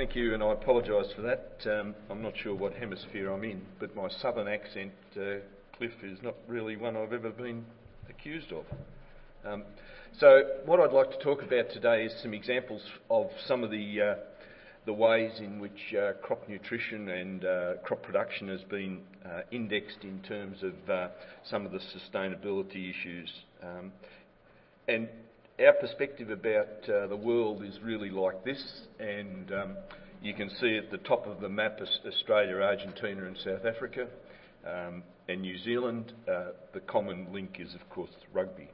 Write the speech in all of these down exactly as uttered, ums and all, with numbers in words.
thank you, and I apologise for that. Um, I'm not sure what hemisphere I'm in, but my southern accent, uh, Cliff, is not really one I've ever been accused of. Um, so what I'd like to talk about today is some examples of some of the uh, the ways in which uh, crop nutrition and uh, crop production has been uh, indexed in terms of uh, some of the sustainability issues. Um, and our perspective about uh, the world is really like this, and um, you can see at the top of the map Australia, Argentina and South Africa, um, and New Zealand. Uh, the common link is, of course, rugby.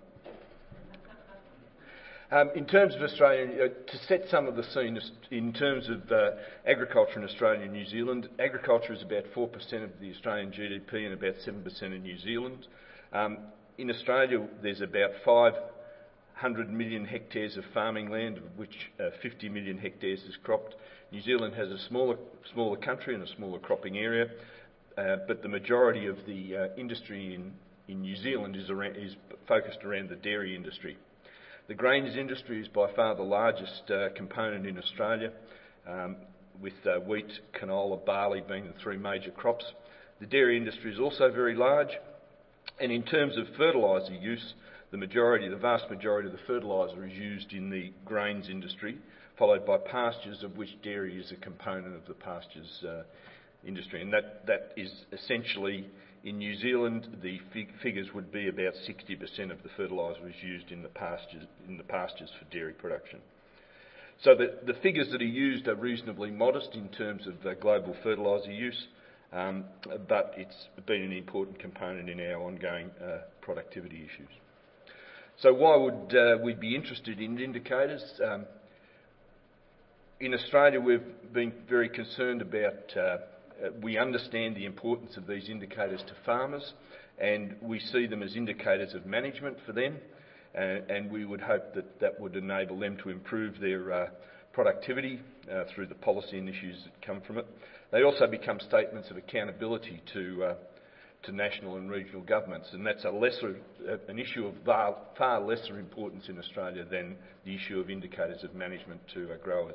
Um, in terms of Australia, uh, to set some of the scene, in terms of uh, agriculture in Australia and New Zealand, agriculture is about four percent of the Australian G D P and about seven percent in New Zealand. Um, in Australia, there's about five hundred million hectares of farming land, of which uh, fifty million hectares is cropped. New Zealand has a smaller, smaller country and a smaller cropping area, uh, but the majority of the uh, industry in, in New Zealand is, around, is focused around the dairy industry. The grains industry is by far the largest uh, component in Australia, um, with uh, wheat, canola, barley being the three major crops. The dairy industry is also very large, and in terms of fertiliser use, the majority, the vast majority of the fertiliser is used in the grains industry, followed by pastures, of which dairy is a component of the pastures uh, industry. And that, that is essentially, in New Zealand, the fig- figures would be about sixty percent of the fertiliser is used in the pastures, in the pastures for dairy production. So the, the figures that are used are reasonably modest in terms of uh, global fertiliser use, um, but it's been an important component in our ongoing uh, productivity issues. So why would uh, we be interested in indicators? Um, in Australia, we've been very concerned about, uh, we understand the importance of these indicators to farmers, and we see them as indicators of management for them, uh, and we would hope that that would enable them to improve their uh, productivity uh, through the policy initiatives that come from it. They also become statements of accountability to uh, to national and regional governments, and that's a lesser, uh, an issue of far, far lesser importance in Australia than the issue of indicators of management to uh, growers.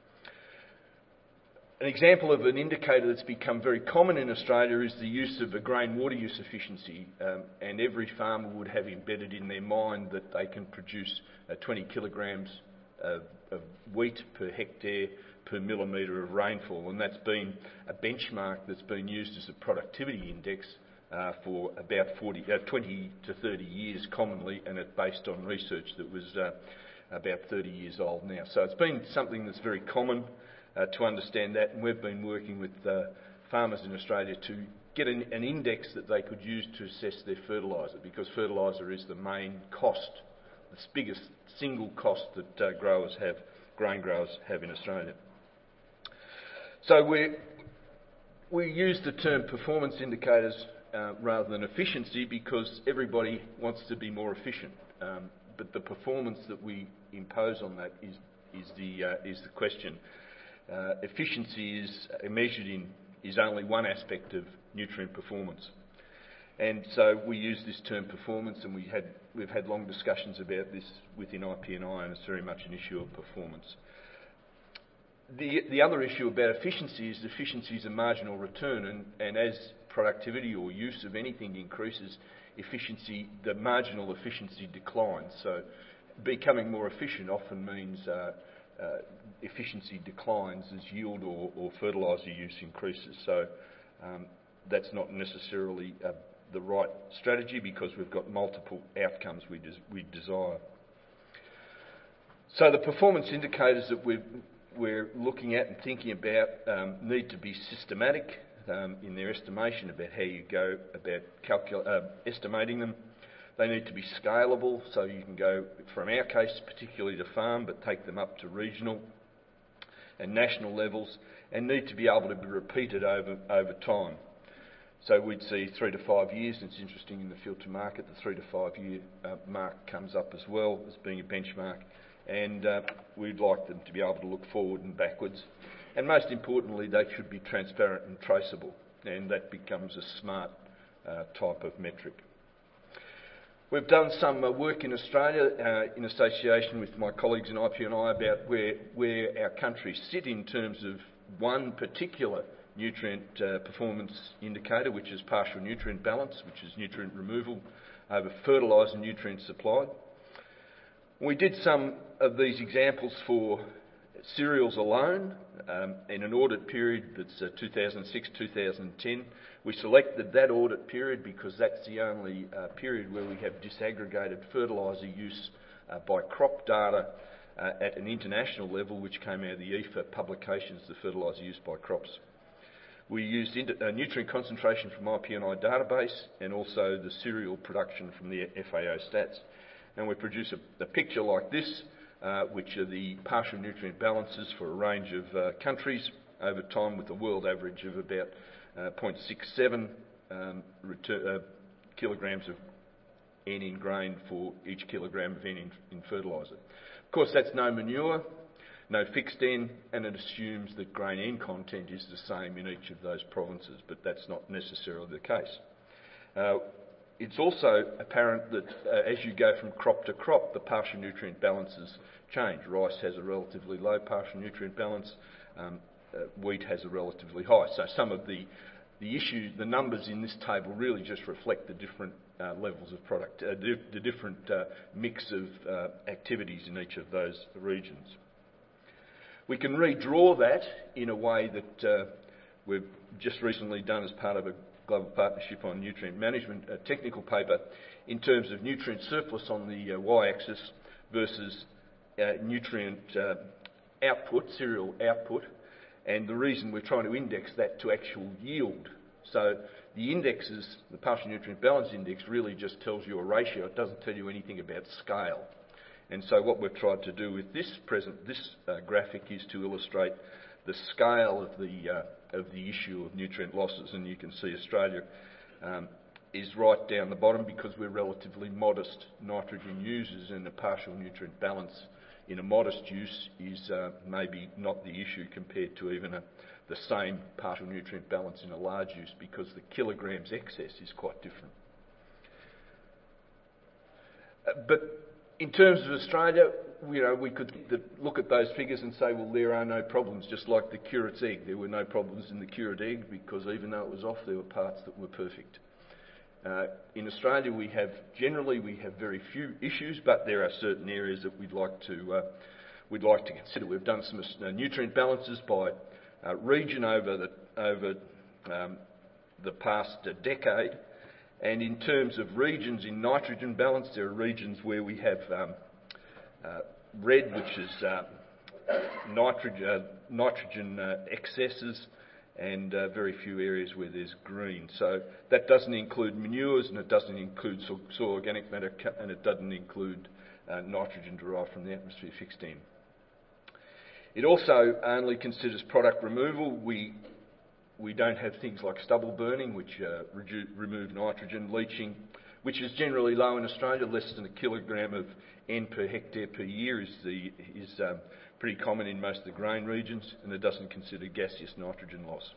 An example of an indicator that's become very common in Australia is the use of a grain water use efficiency, um, and every farmer would have embedded in their mind that they can produce uh, twenty kilograms of, of wheat per hectare per millimetre of rainfall, and that's been a benchmark that's been used as a productivity index Uh, for about forty, uh, twenty to thirty years commonly, and it's based on research that was uh, about thirty years old now. So it's been something that's very common uh, to understand that, and we've been working with uh, farmers in Australia to get an, an index that they could use to assess their fertiliser, because fertiliser is the main cost, the biggest single cost that uh, growers have, grain growers have in Australia. So we we use the term performance indicators Uh, rather than efficiency, because everybody wants to be more efficient, um, but the performance that we impose on that is is the uh, is the question. Uh, efficiency is uh, measured in is only one aspect of nutrient performance, and so we use this term performance, and we had we've had long discussions about this within I P N I, and it's very much an issue of performance. The the other issue about efficiency is efficiency is a marginal return, and, and as productivity or use of anything increases, efficiency, the marginal efficiency declines. So becoming more efficient often means uh, uh, efficiency declines as yield or, or fertiliser use increases. So um, that's not necessarily uh, the right strategy, because we've got multiple outcomes we, des- we desire. So the performance indicators that we've we're looking at and thinking about um, need to be systematic um, in their estimation about how you go about calcul- uh, estimating them. They need to be scalable, so you can go, from our case, particularly to farm, but take them up to regional and national levels, and need to be able to be repeated over, over time. So we'd see three to five years, and it's interesting in the field to market, the three to five year uh, mark comes up as well as being a benchmark. And uh, we'd like them to be able to look forward and backwards. And most importantly, they should be transparent and traceable, and that becomes a smart uh, type of metric. We've done some uh, work in Australia uh, in association with my colleagues in I P N I about where, where our countries sit in terms of one particular nutrient uh, performance indicator, which is partial nutrient balance, which is nutrient removal over fertiliser nutrient supplied. We did some of these examples for cereals alone um, in an audit period that's uh, two thousand six to two thousand ten. We selected that audit period because that's the only uh, period where we have disaggregated fertiliser use uh, by crop data uh, at an international level, which came out of the E F A publications, the fertiliser use by crops. We used uh, nutrient concentration from I P N I database and also the cereal production from the F A O stats. And we produce a, a picture like this, uh, which are the partial nutrient balances for a range of uh, countries over time, with a world average of about uh, zero point six seven um, retur- uh, kilograms of N in grain for each kilogram of N in, in fertiliser. Of course, that's no manure, no fixed N, and it assumes that grain N content is the same in each of those provinces, but that's not necessarily the case. Uh, It's also apparent that uh, as you go from crop to crop, the partial nutrient balances change. Rice has a relatively low partial nutrient balance, um, uh, wheat has a relatively high. So some of the, the issues, the numbers in this table really just reflect the different uh, levels of product, uh, the, the different uh, mix of uh, activities in each of those regions. We can redraw that in a way that uh, we've just recently done as part of a Global Partnership on Nutrient Management, a technical paper, in terms of nutrient surplus on the uh, y-axis versus uh, nutrient uh, output, cereal output, and the reason we're trying to index that to actual yield. So the indexes, the partial nutrient balance index, really just tells you a ratio. It doesn't tell you anything about scale. And so what we've tried to do with this present, this uh, graphic is to illustrate the scale of the uh, of the issue of nutrient losses, and you can see Australia um, is right down the bottom because we're relatively modest nitrogen users, and the partial nutrient balance in a modest use is uh, maybe not the issue compared to even a, the same partial nutrient balance in a large use, because the kilograms excess is quite different. Uh, but in terms of Australia, you know, we could look at those figures and say, well, there are no problems, just like the Curate's egg. There were no problems in the Curate egg because even though it was off, there were parts that were perfect. Uh, in Australia, we have, generally, we have very few issues, but there are certain areas that we'd like to, uh, we'd like to consider. We've done some uh, nutrient balances by uh, region over the, over, um, the past uh, decade. And in terms of regions in nitrogen balance, there are regions where we have um, Uh, red, which is uh, nitrogen, uh, nitrogen uh, excesses, and uh, very few areas where there's green. So that doesn't include manures, and it doesn't include soil, soil organic matter, and it doesn't include uh, nitrogen derived from the atmosphere fixed in. It also only considers product removal. We we don't have things like stubble burning, which uh, redu- remove nitrogen, leaching, which is generally low in Australia, less than a kilogram of N per hectare per year is, the, is um, pretty common in most of the grain regions, and it doesn't consider gaseous nitrogen loss.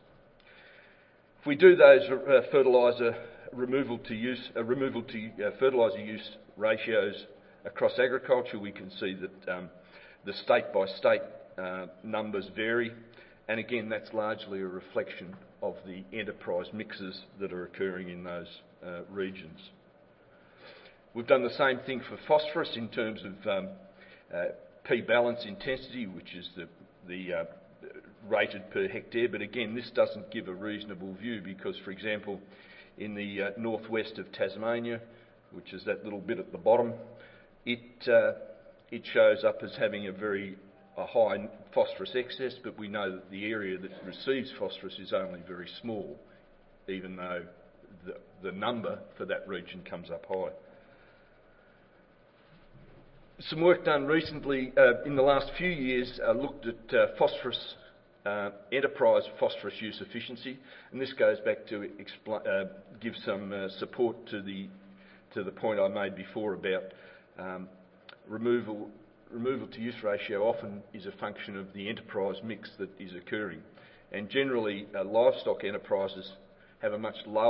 If we do those uh, fertiliser removal to use, uh, removal to uh, fertiliser use ratios across agriculture, we can see that um, the state by state uh, numbers vary, and again that's largely a reflection of the enterprise mixes that are occurring in those uh, regions. We've done the same thing for phosphorus in terms of um, uh, P balance intensity, which is the, the uh, rated per hectare, but again this doesn't give a reasonable view because, for example, in the uh, northwest of Tasmania, which is that little bit at the bottom, it, uh, it shows up as having a very a high phosphorus excess, but we know that the area that receives phosphorus is only very small, even though the, the number for that region comes up high. Some work done recently, uh, in the last few years, uh, looked at uh, phosphorus, uh, enterprise phosphorus use efficiency, and this goes back to expl- uh, give some uh, support to the to the point I made before about um, removal removal to use ratio often is a function of the enterprise mix that is occurring, and generally uh, livestock enterprises have a much lower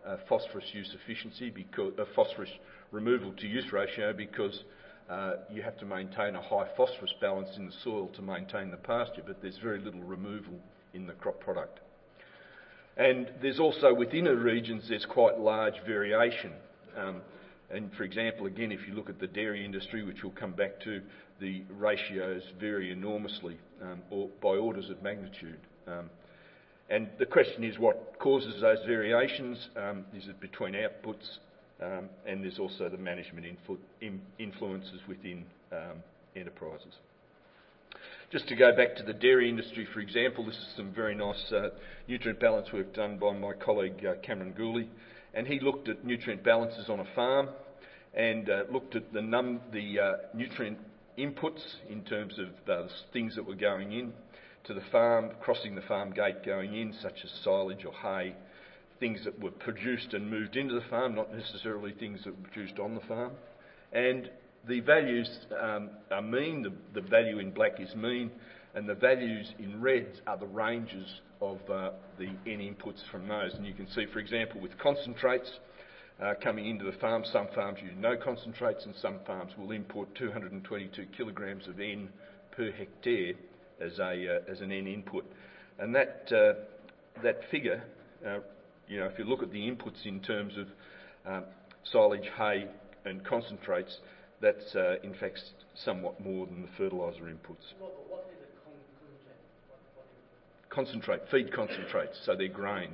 uh, phosphorus use efficiency, because uh, phosphorus removal to use ratio, because uh, you have to maintain a high phosphorus balance in the soil to maintain the pasture, but there's very little removal in the crop product. And there's also, within the regions, there's quite large variation. Um, and for example, again, if you look at the dairy industry, which we'll come back to, the ratios vary enormously, um, or by orders of magnitude. Um, and the question is, what causes those variations? Um, is it between outputs? Um, and there's also the management influ in influences within um, enterprises. Just to go back to the dairy industry, for example, this is some very nice uh, nutrient balance work done by my colleague uh, Cameron Gooley, and he looked at nutrient balances on a farm and uh, looked at the, num the uh, nutrient inputs in terms of the things that were going in to the farm, crossing the farm gate going in, such as silage or hay, things that were produced and moved into the farm, not necessarily things that were produced on the farm. And the values um, are mean, the, the value in black is mean, and the values in red are the ranges of uh, the N inputs from those. And you can see, for example, with concentrates uh, coming into the farm, some farms use no concentrates and some farms will import two hundred twenty-two kilograms of N per hectare as, a, uh, as an N input. And that, uh, that figure, uh, you know, if you look at the inputs in terms of um, silage, hay and concentrates, that's uh, in fact somewhat more than the fertiliser inputs. What, what is a con concentrate? What, what is Concentrate, feed concentrates, so they're grains.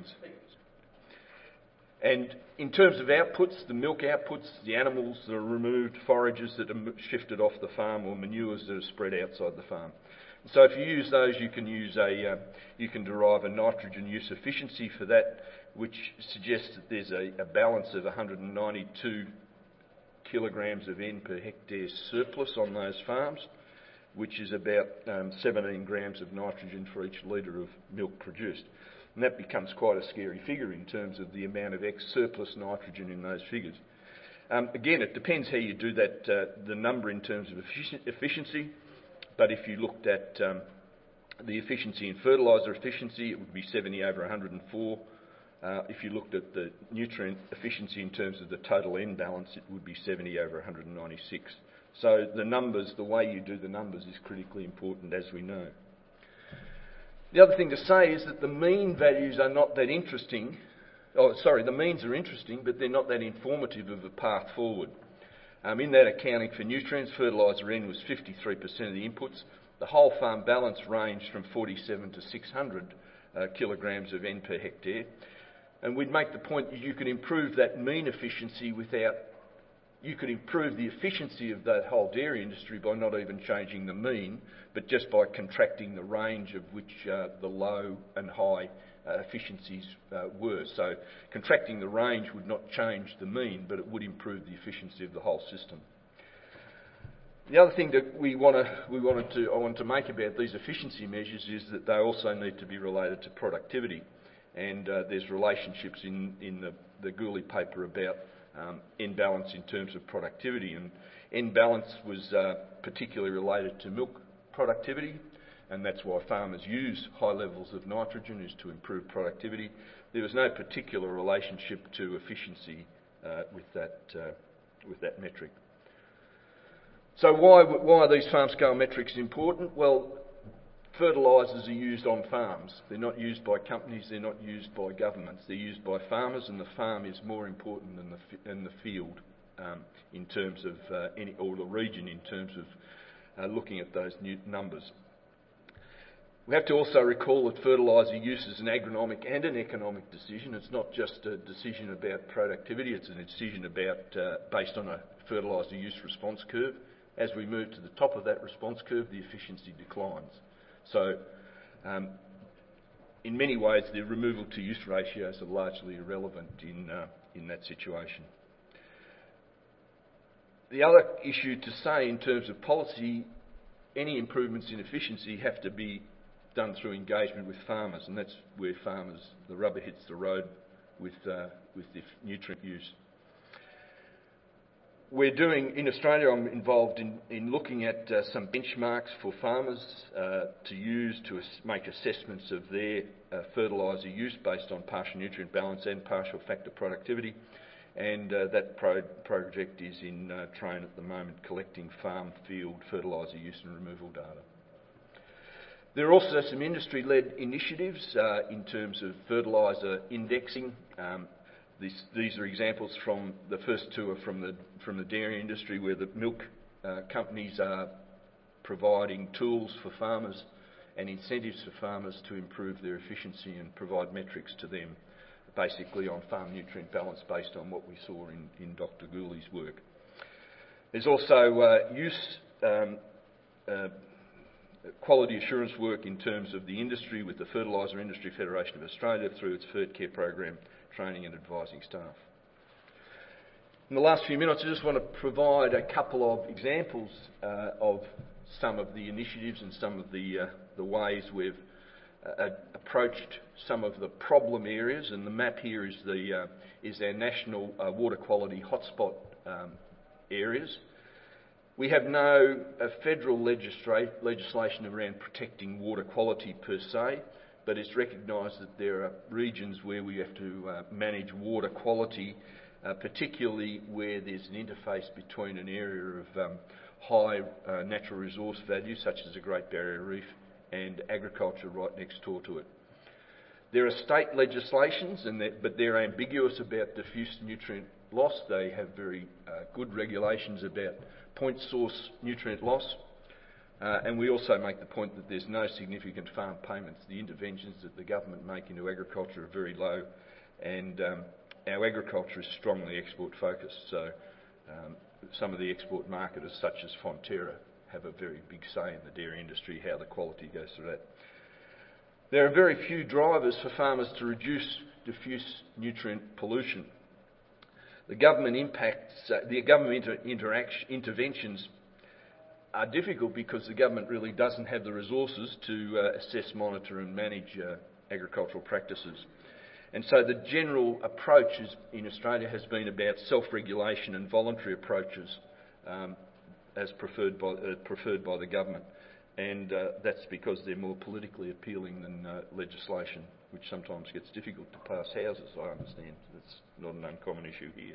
And in terms of outputs, the milk outputs, the animals that are removed, forages that are shifted off the farm, or manures that are spread outside the farm. So if you use those, you can use a, uh, you can derive a nitrogen use efficiency for that, which suggests that there's a, a balance of one hundred ninety-two kilograms of N per hectare surplus on those farms, which is about um, seventeen grams of nitrogen for each litre of milk produced. And that becomes quite a scary figure in terms of the amount of ex surplus nitrogen in those figures. Um, again, it depends how you do that, uh, the number in terms of effici efficiency, but if you looked at um, the efficiency in fertiliser efficiency, it would be seventy over one hundred and four. Uh, if you looked at the nutrient efficiency in terms of the total N balance, it would be seventy over one hundred and ninety-six. So the numbers, the way you do the numbers is critically important, as we know. The other thing to say is that the mean values are not that interesting. Oh, sorry, the means are interesting, but they're not that informative of a path forward. Um, in that accounting for nutrients, fertiliser N was fifty-three percent of the inputs. The whole farm balance ranged from forty-seven to six hundred uh, kilograms of N per hectare. And we'd make the point that you could improve that mean efficiency without, you could improve the efficiency of that whole dairy industry by not even changing the mean, but just by contracting the range of which uh, the low and high uh, efficiencies uh, were. So contracting the range would not change the mean, but it would improve the efficiency of the whole system. The other thing that we want to, we wanted to, I want to make about these efficiency measures is that they also need to be related to productivity. And uh, there's relationships in, in the, the Gooley paper about um, N balance in terms of productivity. And N balance was uh, particularly related to milk productivity, and that's why farmers use high levels of nitrogen, is to improve productivity. There was no particular relationship to efficiency uh, with, that, uh, with that metric. So why, why are these farm scale metrics important? Well, fertilisers are used on farms. They're not used by companies, they're not used by governments. They're used by farmers, and the farm is more important than the, than the field um, in terms of, uh, any, or the region in terms of uh, looking at those new numbers. We have to also recall that fertiliser use is an agronomic and an economic decision. It's not just a decision about productivity, it's a decision about, uh, based on a fertiliser use response curve. As we move to the top of that response curve, the efficiency declines. So, um, in many ways, the removal to use ratios are largely irrelevant in, uh, in that situation. The other issue to say in terms of policy, any improvements in efficiency have to be done through engagement with farmers, and that's where farmers, the rubber hits the road with, uh, with the nutrient use. we're doing, in Australia, I'm involved in, in looking at uh, some benchmarks for farmers uh, to use to as- make assessments of their uh, fertiliser use based on partial nutrient balance and partial factor productivity. And uh, that pro- project is in uh, train at the moment, collecting farm field fertiliser use and removal data. There are also some industry-led initiatives uh, in terms of fertiliser indexing. Um, this, these are examples from, the first two are from the, from the dairy industry, where the milk uh, companies are providing tools for farmers and incentives for farmers to improve their efficiency and provide metrics to them, basically on farm nutrient balance based on what we saw in, in Doctor Gooley's work. There's also uh, use um, uh, quality assurance work in terms of the industry with the Fertiliser Industry Federation of Australia through its FertCare program, training and advising staff. In the last few minutes, I just want to provide a couple of examples uh, of some of the initiatives and some of the, uh, the ways we've uh, approached some of the problem areas. And the map here is, the, uh, is our national uh, water quality hotspot um, areas. We have no uh, federal legisla- legislation around protecting water quality per se, but it's recognised that there are regions where we have to uh, manage water quality, uh, particularly where there's an interface between an area of um, high uh, natural resource value, such as the Great Barrier Reef, and agriculture right next door to it. There are state legislations, and that, but they're ambiguous about diffuse nutrient loss. They have very uh, good regulations about point source nutrient loss. Uh, and we also make the point that there's no significant farm payments. The interventions that the government make into agriculture are very low, and um, our agriculture is strongly export focused. So um, some of the export marketers, such as Fonterra, have a very big say in the dairy industry, how the quality goes through that. There are very few drivers for farmers to reduce diffuse nutrient pollution. The government impacts, uh, the government inter- interaction, interventions are difficult because the government really doesn't have the resources to uh, assess, monitor and manage uh, agricultural practices. And so the general approach is, in Australia has been about self-regulation and voluntary approaches um, as preferred by, uh, preferred by the government. And uh, that's because they're more politically appealing than uh, legislation, which sometimes gets difficult to pass houses, I understand. That's not an uncommon issue here.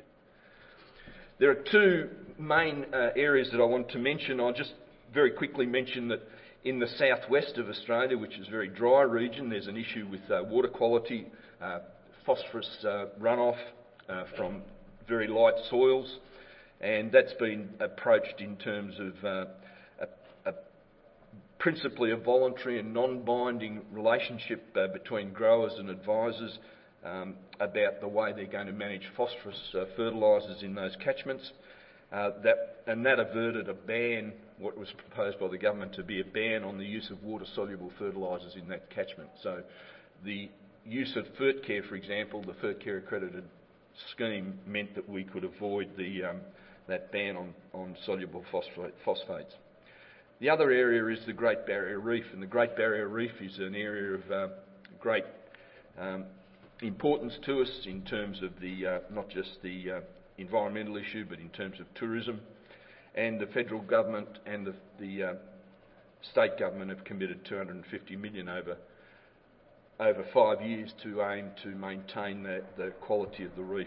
There are two main uh, areas that I want to mention. I'll just very quickly mention that in the southwest of Australia, which is a very dry region, there's an issue with uh, water quality, uh, phosphorus uh, runoff uh, from very light soils, and that's been approached in terms of uh, a, a principally a voluntary and non-binding relationship uh, between growers and advisors um, about the way they're going to manage phosphorus uh, fertilisers in those catchments. Uh, that, and that averted a ban, what was proposed by the government to be a ban on the use of water-soluble fertilisers in that catchment. So the use of FertCare, for example, the FertCare accredited scheme, meant that we could avoid the, um, that ban on, on soluble phosphate, phosphates. The other area is the Great Barrier Reef, and the Great Barrier Reef is an area of uh, great um, importance to us in terms of the uh, not just the uh, environmental issue, but in terms of tourism. And the federal government and the, the uh, state government have committed two hundred fifty million dollars over over five years to aim to maintain the, the quality of the reef.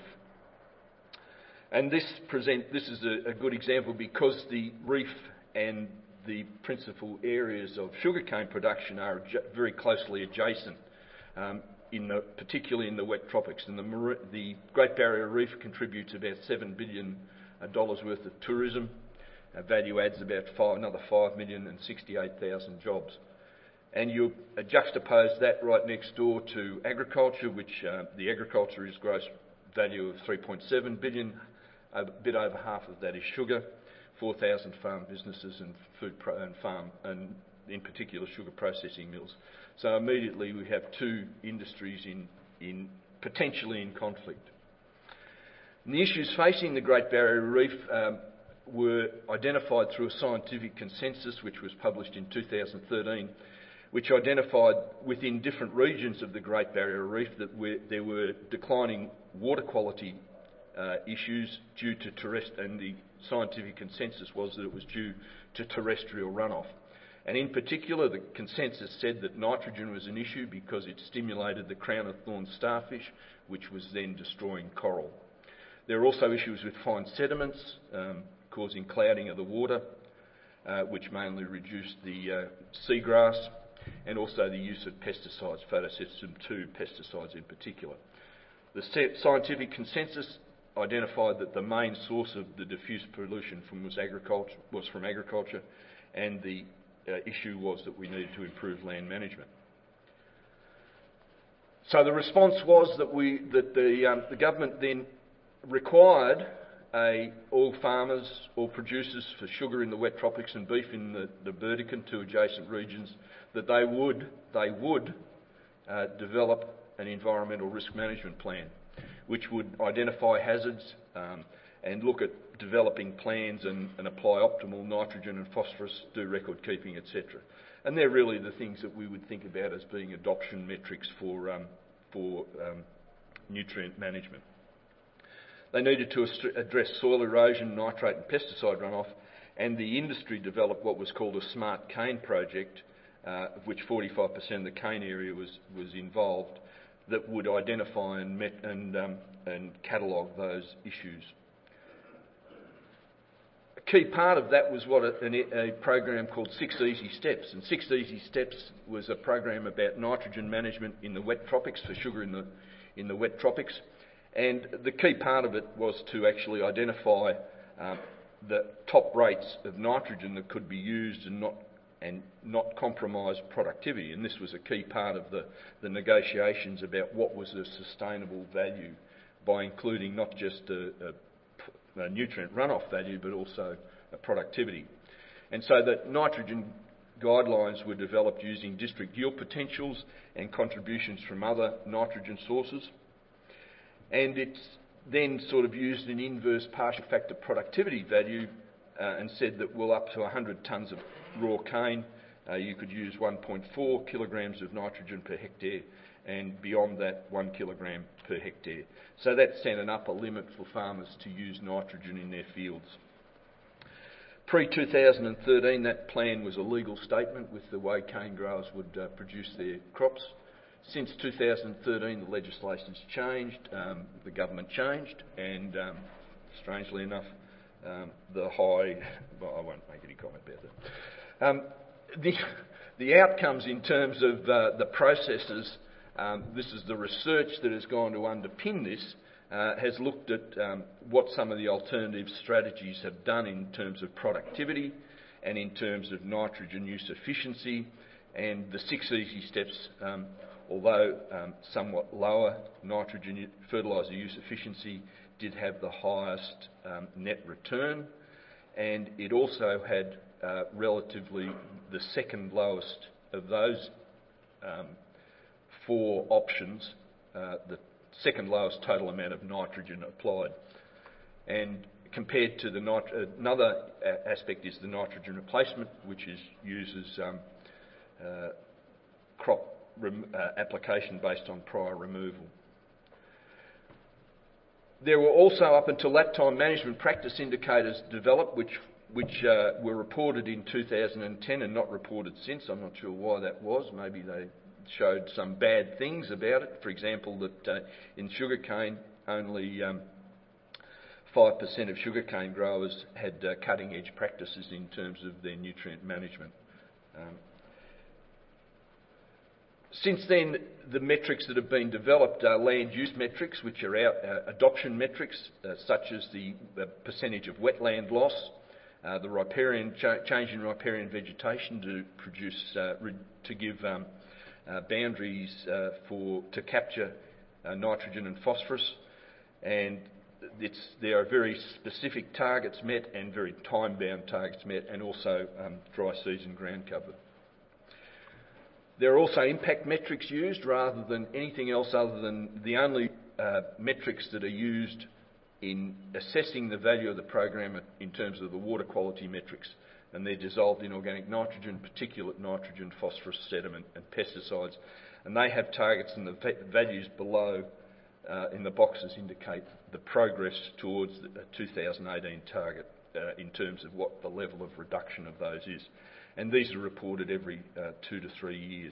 And this present this is a, a good example because the reef and the principal areas of sugarcane production are adju- very closely adjacent, um, in the, particularly in the wet tropics. And the, mar- the Great Barrier Reef contributes about seven billion dollars worth of tourism. Uh, value adds about five, another five million and sixty-eight thousand jobs. And you uh, juxtapose that right next door to agriculture, which uh, the agriculture is gross value of three point seven billion dollars, a bit over half of that is sugar. four thousand farm businesses and food pro- and farm, and in particular sugar processing mills. So immediately we have two industries in, in potentially in conflict. And the issues facing the Great Barrier Reef um, were identified through a scientific consensus which was published in two thousand thirteen, which identified within different regions of the Great Barrier Reef that were, there were declining water quality uh, issues due to terrest- and the scientific consensus was that it was due to terrestrial runoff. And in particular, the consensus said that nitrogen was an issue because it stimulated the crown of thorns starfish, which was then destroying coral. There are also issues with fine sediments, um, causing clouding of the water, uh, which mainly reduced the uh, seagrass, and also the use of pesticides, photosystem two pesticides in particular. The scientific consensus identified that the main source of the diffuse pollution from was, agriculture, was from agriculture, and the uh, issue was that we needed to improve land management. So the response was that we that the um, the government then required a, all farmers, all producers for sugar in the wet tropics and beef in the, the Burdekin, two adjacent regions, that they would they would uh, develop an environmental risk management plan, which would identify hazards um, and look at developing plans and, and apply optimal nitrogen and phosphorus, do record keeping, et cetera. And they're really the things that we would think about as being adoption metrics for um, for um, nutrient management. They needed to address soil erosion, nitrate and pesticide runoff, and the industry developed what was called a smart cane project, uh, of which forty-five percent of the cane area was, was involved, that would identify and, met and, um, and catalogue those issues. A key part of that was what a, a, a program called Six Easy Steps, and Six Easy Steps was a program about nitrogen management in the wet tropics, for sugar in the, in the wet tropics. And the key part of it was to actually identify um, the top rates of nitrogen that could be used and not and not compromise productivity. And this was a key part of the, the negotiations about what was a sustainable value, by including not just a, a, a nutrient runoff value but also a productivity. And so the nitrogen guidelines were developed using district yield potentials and contributions from other nitrogen sources. And it's then sort of used an inverse partial factor productivity value uh, and said that, well, up to one hundred tonnes of raw cane, uh, you could use one point four kilograms of nitrogen per hectare, and beyond that, one kilogram per hectare. So that set an upper limit for farmers to use nitrogen in their fields. pre two thousand thirteen, that plan was a legal statement with the way cane growers would uh, produce their crops. Since two thousand thirteen, the legislation's changed, um, the government changed, and um, strangely enough, um, the high... Well, I won't make any comment about that. Um, the, the outcomes in terms of uh, the processes, um, this is the research that has gone to underpin this, uh, has looked at um, what some of the alternative strategies have done in terms of productivity and in terms of nitrogen use efficiency, and the Six Easy Steps, um, although um, somewhat lower nitrogen fertiliser use efficiency, did have the highest um, net return, and it also had uh, relatively the second lowest of those um, four options, uh, the second lowest total amount of nitrogen applied. And compared to the nit- another a- aspect is the nitrogen replacement, which is uses um, uh, crop rem- uh, application based on prior removal. There were also, up until that time, management practice indicators developed, which which uh, were reported in two thousand ten and not reported since. I'm not sure why that was. Maybe they showed some bad things about it. For example, that uh, in sugarcane, only um, five percent of sugarcane growers had uh, cutting-edge practices in terms of their nutrient management. Um, Since then, the metrics that have been developed are land use metrics, which are our, uh, adoption metrics, uh, such as the, the percentage of wetland loss, uh, the riparian cha- change in riparian vegetation to produce uh, re- to give um, uh, boundaries uh, for to capture uh, nitrogen and phosphorus, and it's, there are very specific targets met and very time-bound targets met, and also um, dry season ground cover. There are also impact metrics used rather than anything else, other than the only uh, metrics that are used in assessing the value of the program in terms of the water quality metrics, and they're dissolved in organic nitrogen, particulate nitrogen, phosphorus, sediment and pesticides, and they have targets, and the va- values below uh, in the boxes indicate the progress towards the two thousand eighteen target. uh, in terms of what the level of reduction of those is. And these are reported every uh, two to three years.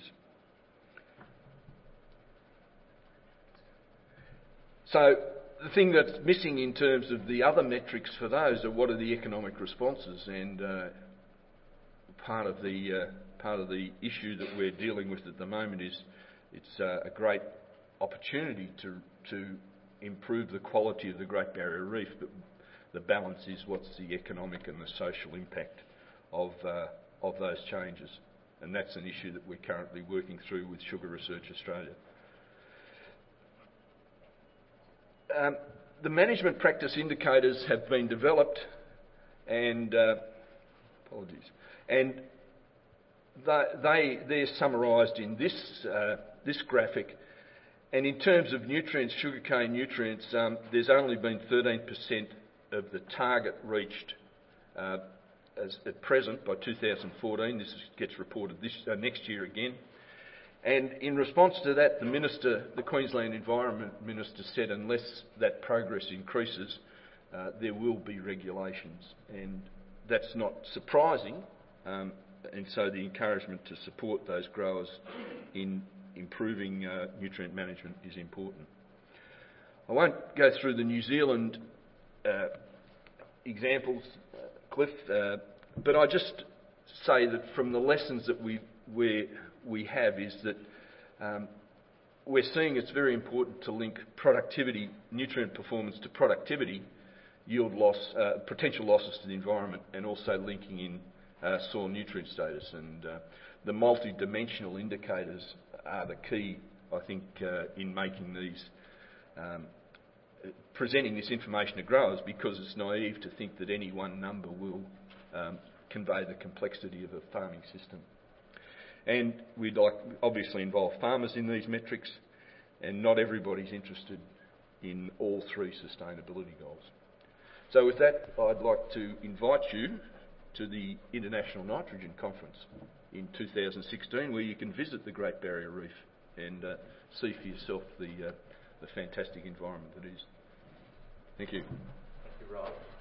So the thing that's missing in terms of the other metrics for those are what are the economic responses, and uh, part of the uh, part of the issue that we're dealing with at the moment is it's uh, a great opportunity to to improve the quality of the Great Barrier Reef, but the balance is what's the economic and the social impact of uh, of those changes, and that's an issue that we're currently working through with Sugar Research Australia. Um, the management practice indicators have been developed, and uh, apologies, and they, they they're summarised in this uh, this graphic. And in terms of nutrients, sugarcane nutrients, um, there's only been thirteen percent of the target reached uh, as at present by two thousand fourteen. This is, gets reported this uh, next year again. And in response to that, the Minister, the Queensland Environment Minister said unless that progress increases, uh, there will be regulations. And that's not surprising. Um, and so the encouragement to support those growers in improving uh, nutrient management is important. I won't go through the New Zealand uh, examples, uh, Cliff, uh, but I just say that from the lessons that we we we have is that um, we're seeing it's very important to link productivity, nutrient performance to productivity, yield loss, uh, potential losses to the environment, and also linking in uh, soil nutrient status. And uh, the multi-dimensional indicators are the key, I think, uh, in making these, um, presenting this information to growers, because it's naive to think that any one number will um, convey the complexity of a farming system. And we'd like obviously involve farmers in these metrics, and not everybody's interested in all three sustainability goals. So with that, I'd like to invite you to the International Nitrogen Conference in two thousand sixteen, where you can visit the Great Barrier Reef and uh, see for yourself the, uh, the fantastic environment that is. Thank you. Thank you, Rob.